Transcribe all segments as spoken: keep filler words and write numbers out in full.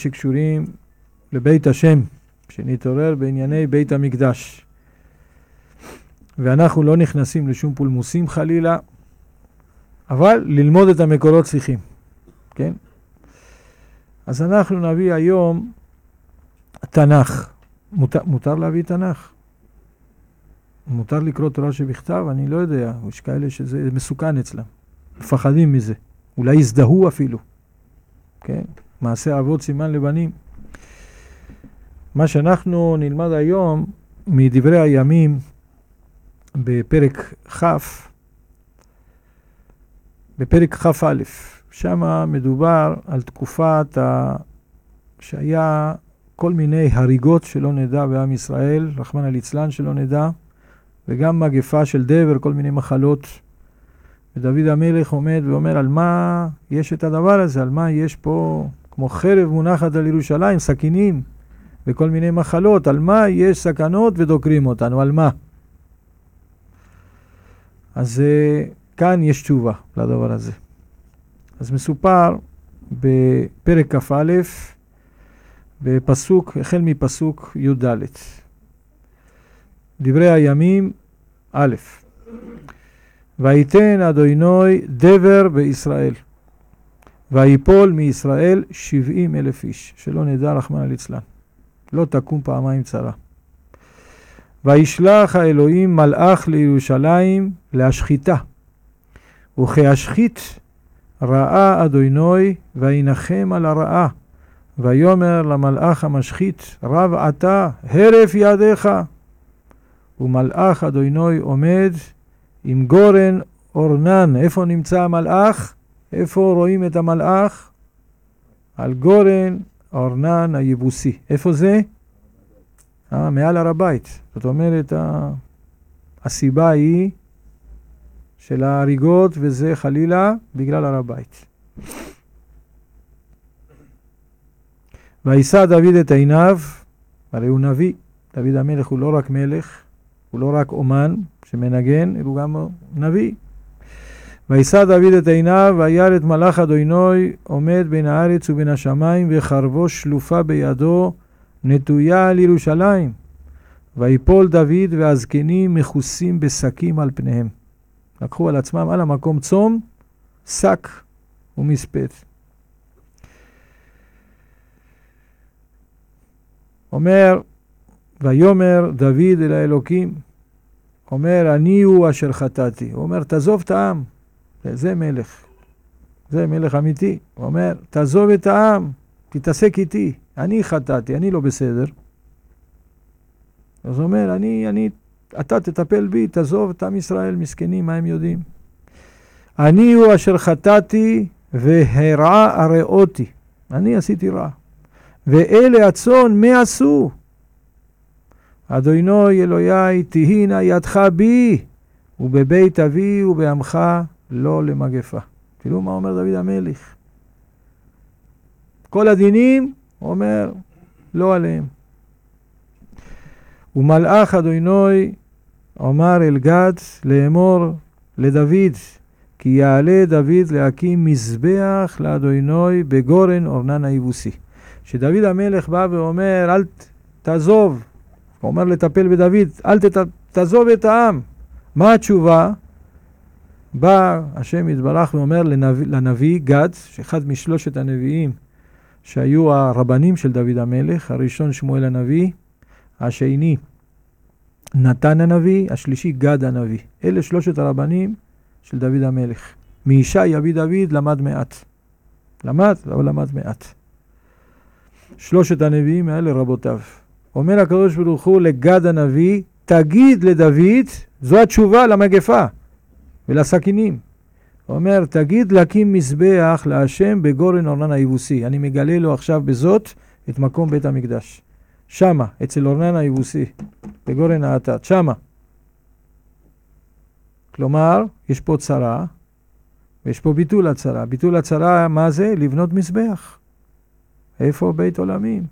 שקשורים לבית השם, שנתעורר בענייני בית המקדש. ואנחנו לא נכנסים לשום פולמוסים חלילה, אבל ללמוד את המקורות צריכים, כן? אז אנחנו נביא היום תנ"ך. מותר, מותר להביא תנ"ך? מותר לקרוא תורה שבכתב? אני לא יודע. יש כאלה שזה מסוכן אצלם. מפחדים מזה. אולי יזדהו אפילו. כן? מעשה אבות סימן לבנים. מה שאנחנו נלמד היום מדברי הימים בפרק כ', בפרק כ' א', שם מדובר על תקופת ה... שהיה כל מיני הריגות שלא נדע בעם ישראל, רחמנא ליצלן שלא נדע, וגם מגפה של דבר, כל מיני מחלות. ודוד המלך עומד ואומר, על מה יש את הדבר הזה? על מה יש פה כמו חרב מונחת על ירושלים, סכינים וכל מיני מחלות? על מה יש סכנות ודוקרים אותנו? על מה? אז כאן יש תשובה לדבר הזה. אז מסופר בפרק כ"א, בפסוק, החל מפסוק י"ד. דברי הימים א', ויתן אדוני דבר בישראל, ויפול מישראל שבעים אלף איש, שלא נדע רחמנא ליצלן, לא תקום פעמיים צרה. וישלח האלוהים מלאך לירושלים להשחיתה, וכהשחית ראה אדוני וינחם על הרעה, ויאמר למלאך המשחית, רב אתה הרף ידיך. ומלאך אדוני עומד עם גורן אורנן. איפה נמצא המלאך? איפה רואים את המלאך? על גורן אורנן היבוסי. איפה זה? אה, מעל הר הבית. זאת אומרת, הסיבה היא של ההריגות, וזה חלילה בגלל הר הבית. וישא דוד את עיניו, הרי הוא נביא. דוד המלך הוא לא רק מלך, הוא לא רק אומן שמנגן, הוא גם נביא. וישא דוד את עיניו, וירא את מלאך אדוני עומד בין הארץ ובין השמיים, וחרבו שלופה בידו נטויה על ירושלים. ויפול דוד והזקנים מכוסים בשקים על פניהם. לקחו על עצמם על המקום צום, שק ומספד. אומר, ויאמר דוד אל האלוקים, אומר, אני הוא אשר חטאתי. הוא אומר, תעזוב את העם. זה מלך. זה מלך אמיתי. הוא אומר, תעזוב את העם, תתעסק איתי. אני חטאתי, אני לא בסדר. אז הוא אומר, אני, אני, אתה תטפל בי, תעזוב את עם ישראל, מסכנים, מה הם יודעים? אני הוא אשר חטאתי והרעה הראותי. אני עשיתי רע. ואלה הצאן מה עשו? אדוני אלוהי תהינה ידך בי, ובבית אבי ובעמך לא למגפה. תראו מה אומר דוד המלך. כל הדינים, אומר, לא עליהם. ומלאך אדוני אמר אל גד לאמור לדוד, כי יעלה דוד להקים מזבח לאדוני בגורן אורנן היבוסי. שדוד המלך בא ואומר, אל תעזוב, הוא אומר לטפל בדוד, אל תעזוב את העם. מה התשובה? בא השם יתברך ואומר לנביא, לנביא גד, שאחד משלושת הנביאים שהיו הרבנים של דוד המלך, הראשון שמואל הנביא, השני נתן הנביא, השלישי גד הנביא. אלה שלושת הרבנים של דוד המלך. מישי אבי דוד למד מעט. למד, אבל למד מעט. שלושת הנביאים האלה רבותיו. אומר הקדוש ברוך הוא לגד הנביא, תגיד לדוד, זו התשובה למגפה ולסכינים. הוא אומר, תגיד להקים מזבח להשם בגורן אורנן היבוסי. אני מגלה לו עכשיו בזאת את מקום בית המקדש. שמה, אצל אורנן היבוסי, בגורן האתת, שמה. כלומר, יש פה צרה, ויש פה ביטול הצרה. ביטול הצרה, מה זה? לבנות מזבח. איפה בית עולמים?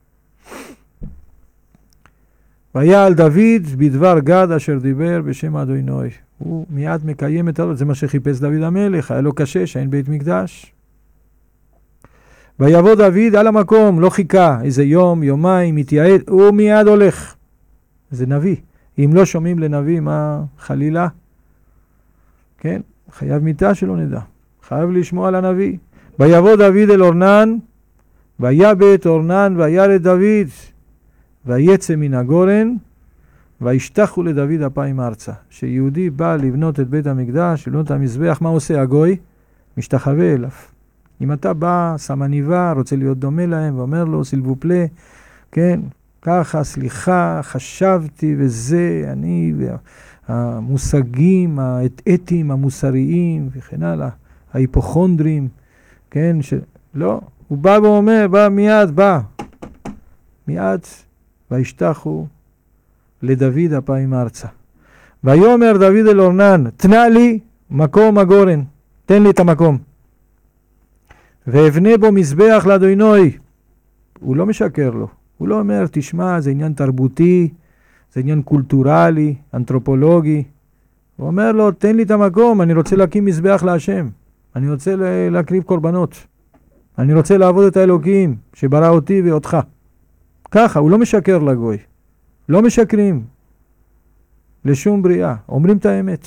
ויעל דוד בדבר גד אשר דיבר בשם אדוני. הוא מיד מקיים את זה, זה מה שחיפש דוד המלך, היה לו קשה שאין בית מקדש. ויבוא דוד על המקום, לא חיכה, איזה יום, יומיים, מתייעד, הוא מיד הולך. זה נביא. אם לא שומעים לנביא, מה חלילה? כן, חייב מיטה שלא נדע. חייב לשמוע על הנביא. ויבוא דוד אל אורנן, ויבט אורנן וילד דוד, ויצא מן הגורן, וישתחו לדוד אפיים ארצה. שיהודי בא לבנות את בית המקדש, לבנות את המזבח, מה עושה הגוי? משתחווה אליו. אם אתה בא, שם עניבה, רוצה להיות דומה להם, ואומר לו, סילבו פלה, כן, ככה, סליחה, חשבתי וזה, אני, המושגים, האתיים, המוסריים, וכן הלאה, ההיפוכונדרים, כן, ש... לא, הוא בא ואומר, בא מיד, בא, מיד, וישתחו לדוד אפיים ארצה. ויאמר דוד אל אורנן, תנה לי מקום הגורן, תן לי את המקום. ואבנה בו מזבח לאדוני. הוא לא משקר לו. הוא לא אומר, תשמע, זה עניין תרבותי, זה עניין קולטורלי, אנתרופולוגי. הוא אומר לו, תן לי את המקום, אני רוצה להקים מזבח להשם. אני רוצה להקריב קורבנות. אני רוצה לעבוד את האלוקים שברא אותי ואותך. ככה, הוא לא משקר לגוי. לא משקרים לשום בריאה. אומרים את האמת.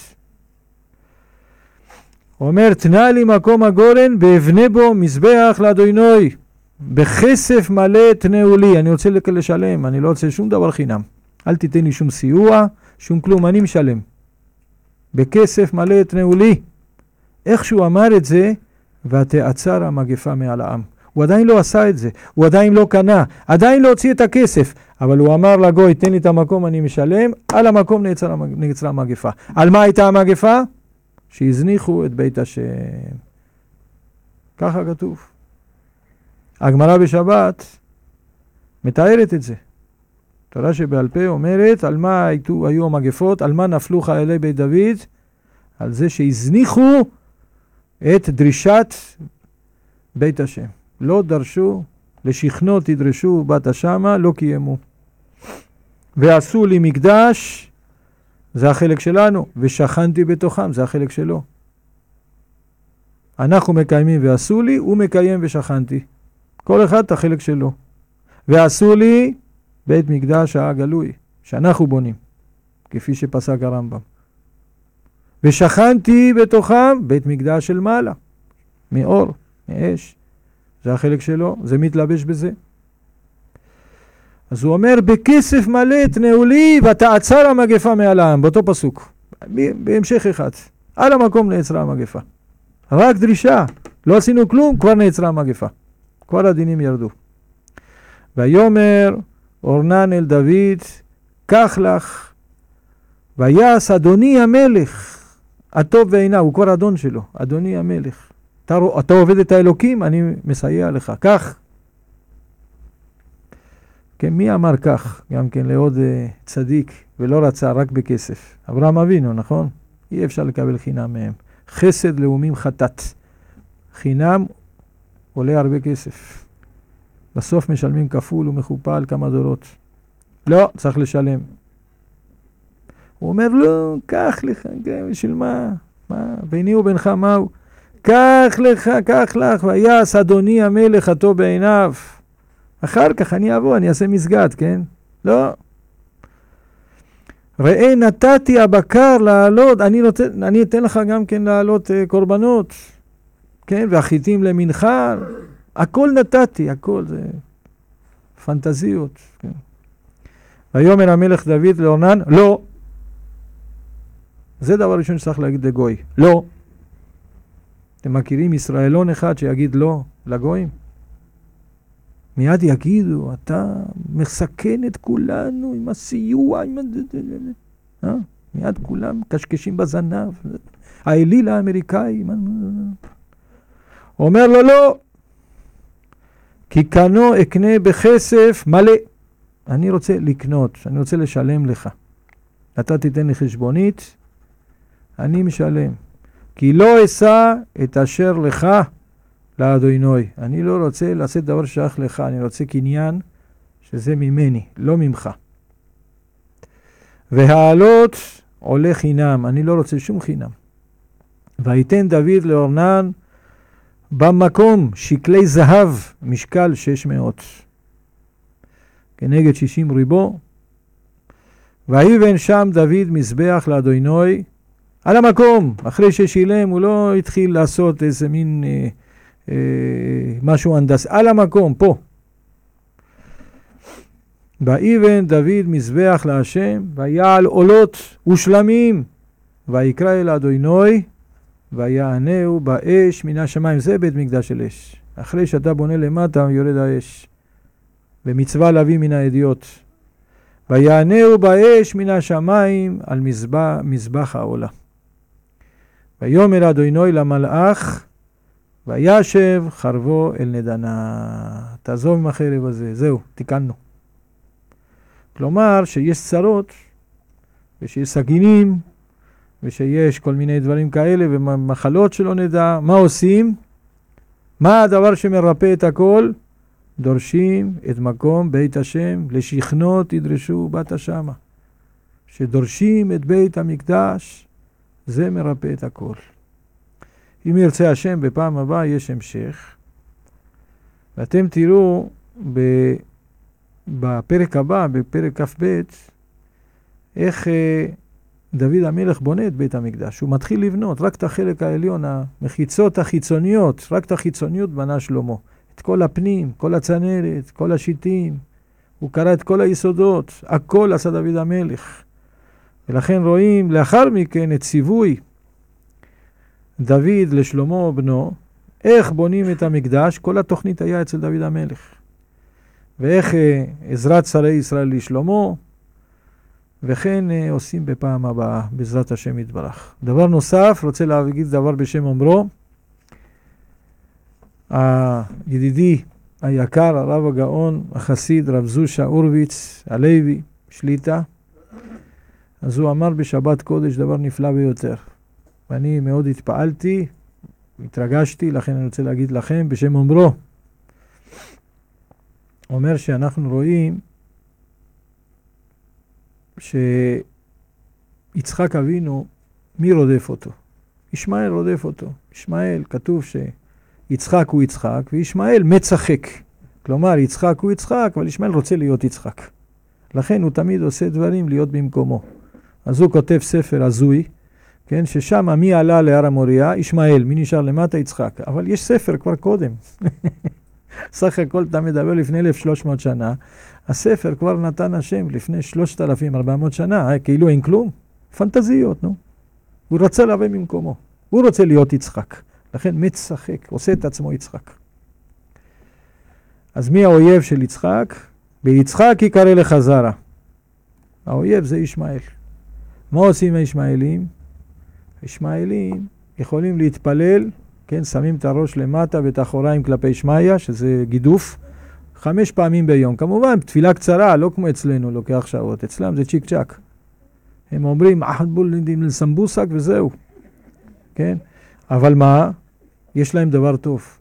הוא אומר, תנה לי מקום הגורן, ואבנה בו מזבח לאדוני. בכסף מלא תנאו לי. אני רוצה לשלם, אני לא רוצה שום דבר חינם. אל תיתן לי שום סיוע, שום כלום, אני משלם. בכסף מלא תנאו לי. איך שהוא אמר את זה, ותעצר המגפה מעל העם. הוא עדיין לא עשה את זה, הוא עדיין לא קנה, עדיין לא הוציא את הכסף, אבל הוא אמר לגוי, תן לי את המקום, אני משלם, על המקום נעצרה, נעצרה המגפה. על מה הייתה המגפה? שהזניחו את בית השם. ככה כתוב. הגמרא בשבת מתארת את זה. תורה שבעל פה אומרת, על מה היו, היו המגפות, על מה נפלו חיילי בית דוד? על זה שהזניחו את דרישת בית השם. לא דרשו, לשכנות תדרשו בת השמה, לא קיימו. ועשו לי מקדש, זה החלק שלנו, ושכנתי בתוכם, זה החלק שלו. אנחנו מקיימים ועשו לי, הוא מקיים ושכנתי. כל אחד את החלק שלו. ועשו לי בית מקדש הגלוי, שאנחנו בונים, כפי שפסק הרמב"ם. ושכנתי בתוכם בית מקדש של מעלה, מאור, מאש. זה החלק שלו, זה מתלבש בזה. אז הוא אומר, בכסף מלא תנאו לי ותעצר המגפה מעל העם, באותו פסוק, בהמשך אחד. על המקום נעצרה המגפה. רק דרישה, לא עשינו כלום, כבר נעצרה המגפה. כבר הדינים ירדו. ויאמר אורנן אל דוד, קח לך, ויעש אדוני המלך, הטוב ועיניו, הוא כבר אדון שלו, אדוני המלך. אתה, אתה עובד את האלוקים, אני מסייע לך, כך. כן, מי אמר כך? גם כן לעוד uh, צדיק, ולא רצה רק בכסף. אברהם אבינו, נכון? אי אפשר לקבל חינם מהם. חסד לאומים חטאת. חינם עולה הרבה כסף. בסוף משלמים כפול ומכופל כמה דורות. לא, צריך לשלם. הוא אומר, לא, קח לך, בשביל מה? מה? ביני ובינך מהו? קח לך, קח לך, ויעש אדוני המלך הטוב בעיניו. אחר כך אני אבוא, אני אעשה מסגד, כן? לא. ראה נתתי הבקר לעלות, אני, נות... אני אתן לך גם כן לעלות uh, קורבנות, כן? והחיטים למנחה, הכל נתתי, הכל זה פנטזיות, כן? ויאמר המלך דוד לאורנן, לא. זה דבר ראשון שצריך להגיד לגוי, לא. אתם מכירים ישראלון אחד שיגיד לא לגויים? מיד יגידו, אתה מסכן את כולנו עם הסיוע, עם... אה? מיד כולם קשקשים בזנב, האליל האמריקאי. אומר לו לא, כי קנו אקנה בכסף מלא. אני רוצה לקנות, אני רוצה לשלם לך. אתה תיתן לי חשבונית, אני משלם. כי לא אשא את אשר לך לאדוני. אני לא רוצה לעשות דבר שייך לך, אני רוצה קניין שזה ממני, לא ממך. והעלות עולה חינם, אני לא רוצה שום חינם. ויתן דוד לאורנן, במקום שקלי זהב, משקל שש מאות. כנגד שישים ריבו. ויבן שם דוד מזבח לאדוני, על המקום, אחרי ששילם, הוא לא התחיל לעשות איזה מין אה, אה, משהו הנדס, על המקום, פה. ויבן דוד מזבח להשם, ויעל עולות ושלמים, ויקרא אל אדוני, ויענהו באש מן השמיים. זה בית מקדש של אש. אחרי שאתה בונה למטה, יורד האש. ומצווה להביא מן האדיוט. ויענהו באש מן השמיים על מזבח, מזבח העולה. ויאמר אדוני למלאך, וישב חרבו אל נדנה. תעזוב עם החרב הזה. זהו, תיקנו. כלומר שיש צרות, ושיש סגינים, ושיש כל מיני דברים כאלה, ומחלות שלא נדע. מה עושים? מה הדבר שמרפא את הכל? דורשים את מקום בית השם, לשכנות ידרשו בת השמה. שדורשים את בית המקדש, זה מרפא את הכל. אם ירצה השם, בפעם הבאה יש המשך. ואתם תראו בפרק הבא, בפרק כף בית, איך דוד המלך בונה את בית המקדש. הוא מתחיל לבנות רק את החלק העליון, המחיצות החיצוניות, רק את החיצוניות בנה שלמה. את כל הפנים, כל הצנרת, כל השיטים. הוא קרא את כל היסודות, הכל עשה דוד המלך. ולכן רואים לאחר מכן את ציווי דוד לשלמה בנו, איך בונים את המקדש. כל התוכנית היה אצל דוד המלך. ואיך עזרת שרי ישראל לשלמה, וכן עושים בפעם הבאה, בעזרת השם יתברך. דבר נוסף, רוצה להגיד דבר בשם אומרו, הידידי היקר, הרב הגאון, החסיד, רב זושה אורביץ, הלוי, שליטה, אז הוא אמר בשבת קודש דבר נפלא ביותר. ואני מאוד התפעלתי, התרגשתי, לכן אני רוצה להגיד לכם בשם אומרו. אומר שאנחנו רואים שיצחק אבינו, מי רודף אותו? ישמעאל רודף אותו. ישמעאל, כתוב שיצחק הוא יצחק, וישמעאל מצחק. כלומר, יצחק הוא יצחק, אבל ישמעאל רוצה להיות יצחק. לכן הוא תמיד עושה דברים להיות במקומו. אז הוא כותב ספר הזוי, כן, ששם מי עלה להר המוריה? ישמעאל. מי נשאר למטה? יצחק. אבל יש ספר כבר קודם. סך הכל אתה מדבר לפני אלף ושלוש מאות שנה, הספר כבר נתן השם לפני שלושת אלפים וארבע מאות שנה, כאילו אין כלום, פנטזיות, נו. הוא רצה להביא ממקומו, הוא רוצה להיות יצחק, לכן מצחק, עושה את עצמו יצחק. אז מי האויב של יצחק? ביצחק יקרא לך זרע. האויב זה ישמעאל. מה עושים הישמעאלים? הישמעאלים יכולים להתפלל, כן, שמים את הראש למטה ואת האחוריים כלפי שמעיה, שזה גידוף, חמש פעמים ביום. כמובן, תפילה קצרה, לא כמו אצלנו, לוקח שעות. אצלם זה צ'יק צ'ק. הם אומרים, אחת בולדים לסמבוסק וזהו. כן? אבל מה? יש להם דבר טוב.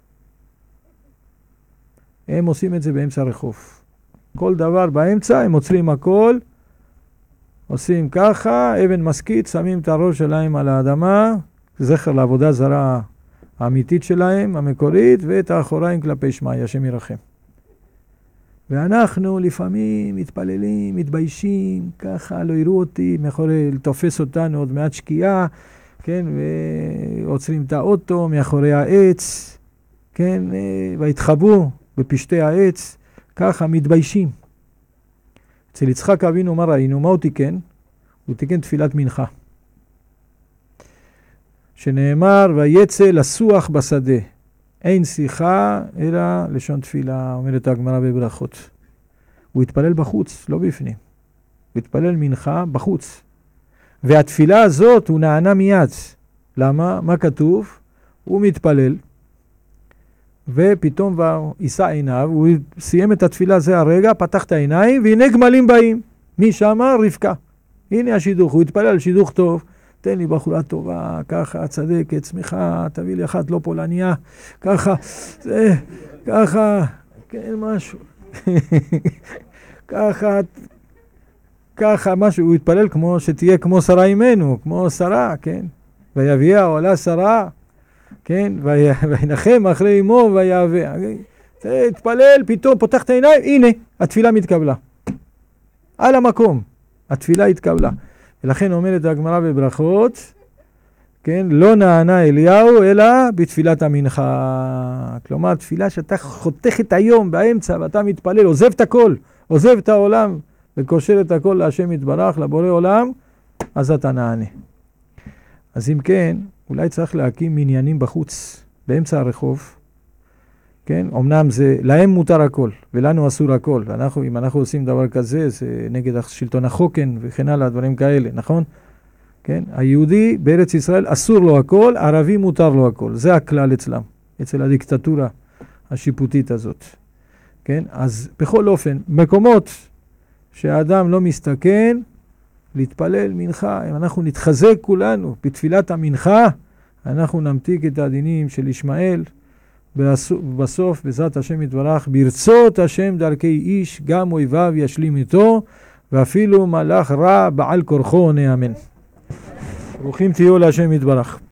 הם עושים את זה באמצע הרחוב. כל דבר באמצע, הם עוצרים הכל, עושים ככה, אבן מסכית, שמים את הראש שלהם על האדמה, זכר לעבודה זרה האמיתית שלהם, המקורית, ואת האחוריים כלפי שמעיה, השם ירחם. ואנחנו לפעמים מתפללים, מתביישים, ככה לא יראו אותי, מאחורי לתופס אותנו עוד מעט שקיעה, כן, ועוצרים את האוטו מאחורי העץ, כן, והתחבאו בפשטי העץ, ככה מתביישים. אצל יצחק אבינו מה ראינו? מה הוא תיקן? הוא תיקן תפילת מנחה. שנאמר, ויצא לסוח בשדה. אין שיחה, אלא לשון תפילה, אומרת הגמרא בברכות. הוא התפלל בחוץ, לא בפנים. הוא התפלל מנחה בחוץ. והתפילה הזאת הוא נענה מיד. למה? מה כתוב? הוא מתפלל, ופתאום יישא עיניו, הוא סיים את התפילה זה הרגע, פתח את העיניים, והנה גמלים באים. מי שמה? רבקה. הנה השידוך, הוא התפלל על שידוך טוב. תן לי בחורה טובה, ככה, צדקת, צמיחה, תביא לי אחת לא פולניה, ככה, זה, ככה, כן, משהו. ככה, ככה, משהו, הוא התפלל כמו שתהיה כמו שרה אימנו, כמו שרה, כן? ויביאה עולה שרה, כן, וינחם אחרי אמו ויהווה. תתפלל, פתאום פותח את העיניים, הנה, התפילה מתקבלה. על המקום, התפילה התקבלה. ולכן אומרת הגמרא בברכות, כן, לא נענה אליהו אלא בתפילת המנחה. כלומר, תפילה שאתה חותך את היום באמצע ואתה מתפלל, עוזב את הכל, עוזב את העולם וקושר את הכל להשם יתברך, לבורא עולם, אז אתה נענה. אז אם כן, אולי צריך להקים מניינים בחוץ, באמצע הרחוב, כן? אמנם זה, להם מותר הכל, ולנו אסור הכל. ואנחנו, אם אנחנו עושים דבר כזה, זה נגד שלטון החוקן וכן הלאה, דברים כאלה, נכון? כן? היהודי בארץ ישראל אסור לו הכל, ערבי מותר לו הכל. זה הכלל אצלם, אצל הדיקטטורה השיפוטית הזאת. כן? אז בכל אופן, מקומות שהאדם לא מסתכן, להתפלל מנחה, אם אנחנו נתחזק כולנו בתפילת המנחה, אנחנו נמתיק את הדינים של ישמעאל, בסוף, בעזרת השם יתברך, ברצות השם דרכי איש, גם אויביו ישלים איתו, ואפילו מלאך רע בעל כורחו עונה אמן. ברוכים תהיו להשם יתברך.